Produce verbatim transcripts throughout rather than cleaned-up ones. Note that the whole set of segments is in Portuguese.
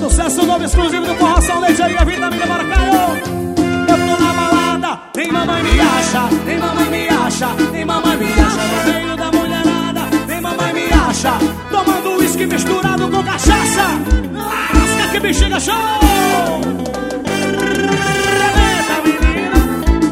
Sucesso novo exclusivo do Forração Leite aí, a vitamina Maracaio. Eu tô na balada, nem mamãe me acha, nem mamãe me acha, nem mamãe me acha. No meio da mulherada, nem mamãe me acha. Tomando uísque misturado com cachaça. Lasca que bexiga show! Rebenta, menina.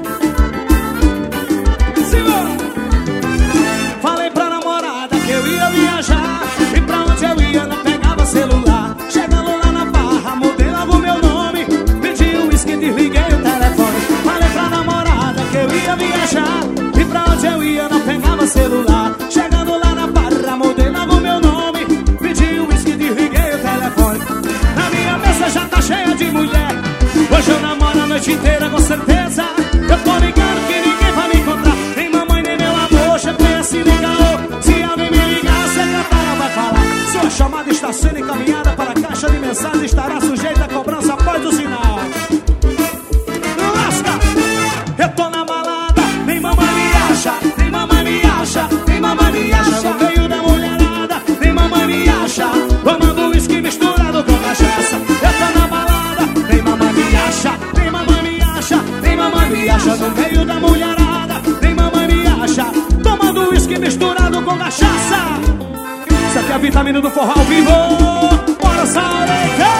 Segura. Falei pra namorada que eu ia viajar, e pra onde eu ia não pegava celular. Chegando lá na barra, mudei logo meu nome, pedi um uísque, desliguei o telefone. Falei pra namorada que eu ia viajar, e pra onde eu ia não pegava celular. Chegando lá na barra, mudei logo meu nome, pedi um uísque, desliguei o telefone. Na minha mesa já tá cheia de mulher, hoje eu namoro a noite inteira com certeza. Eu tô ligado que ninguém vai me encontrar, nem mamãe nem meu amor, G P S nem caô. Se alguém me ligar, a secretária vai falar: sua chamada está sendo encaminhada para a caixa de mensagem, estará sujeita a cobrança após o sinal. Lasca! Eu tô na balada, nem mamãe me acha, nem mamãe me acha, nem mamãe me acha. No meio da mulherada, nem mamãe me acha. Tomando uísque misturado com cachaça. Eu tô na balada, nem mamãe me acha, nem mamãe me acha, nem mamãe me acha. No meio da mulherada, nem mamãe me acha. Tomando uísque misturado com cachaça. Isso aqui é a vitamina do forró ao vivo. Bora, Sauleite!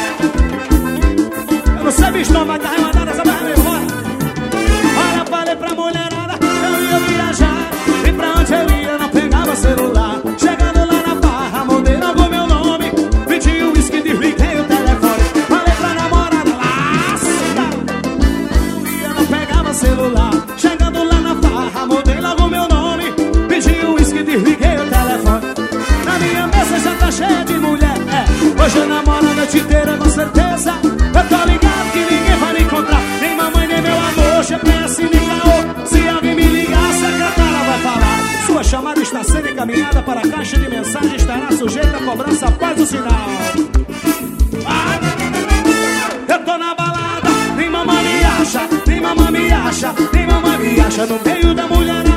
Eu não sei, bicho, não vai estar remandada essa barra mesmo, bora! Olha, falei pra mulherada, eu ia viajar, e pra onde eu ia não pegava celular. Chegando lá na barra, mudei logo meu nome, pedi um uísque, desliguei o telefone. Falei pra namorada, lasca! Eu ia não pegava celular. Chegando lá na barra, mudei logo meu nome, pedi um uísque, desliguei o telefone. Na minha mesa já tá cheia de mulher, é. Hoje eu namoro a noite inteira com certeza. Eu tô ligado que ninguém vai me encontrar, nem mamãe nem meu amor, G P S nem caô. Se alguém me ligar, a secretária vai falar: sua chamada está sendo encaminhada para a caixa de mensagem, estará sujeita a cobrança após o sinal. Ah, eu tô na balada, nem mamãe me acha, nem mamãe me acha, nem mamãe me acha. No meio da mulher